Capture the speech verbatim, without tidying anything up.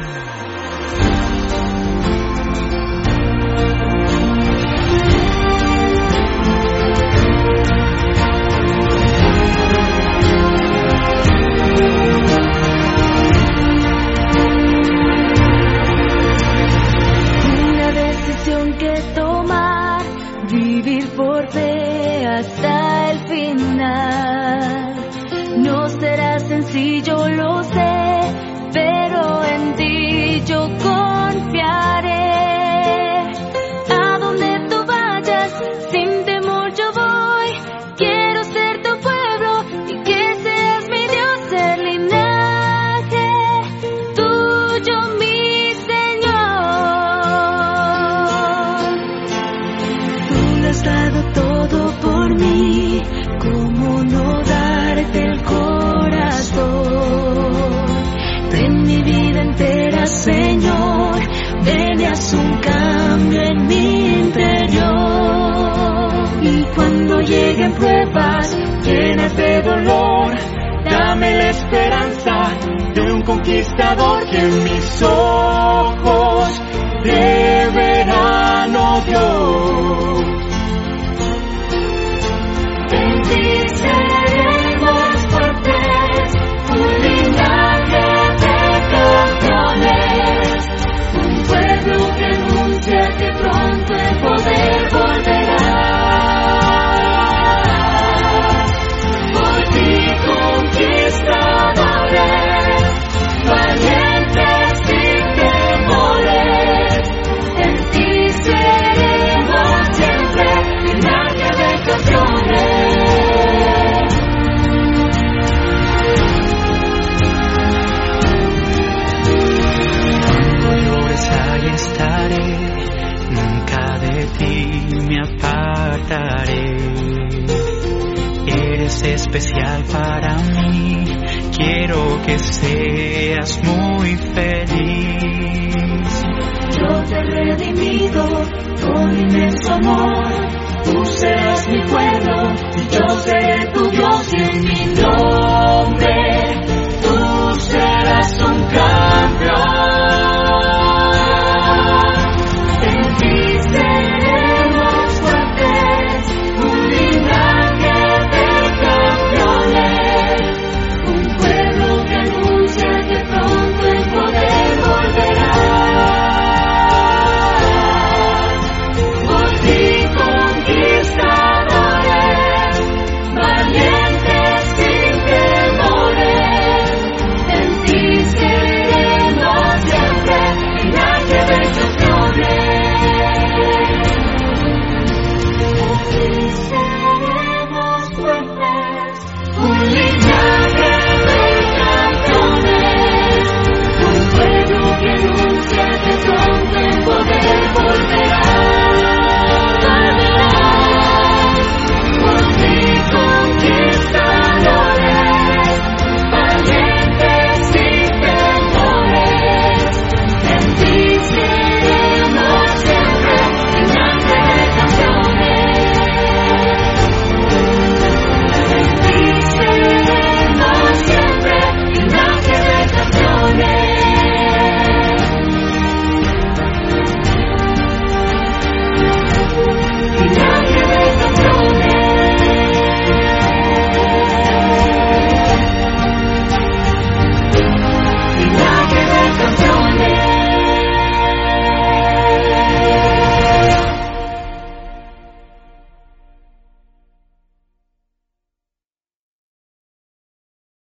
Vivir por fe hasta el final. No será sencillo, lo sé, pero en ti yo confiaré. A donde tú vayas, sin temor yo voy. Quiero ser tu pueblo y que seas mi Dios, el linaje tuyo, mi has dado todo por mí, ¿cómo no darte el corazón? Ten mi vida entera, Señor, ven y haz un cambio en mi interior. Y cuando lleguen pruebas llenas de dolor, dame la esperanza de un conquistador que en mis ojos te verán, oh Dios. En ti seremos fuertes, un linaje de campeones, un pueblo que anuncia que pronto el poder volverá. Por ti conquistadores, valientes sin temores, en ti seremos siempre linaje de campeones. Estaré, nunca de ti me apartaré. Eres especial para mí, quiero que seas muy feliz. Yo te he redimido con inmenso amor, tú serás mi pueblo y yo seré tu Dios.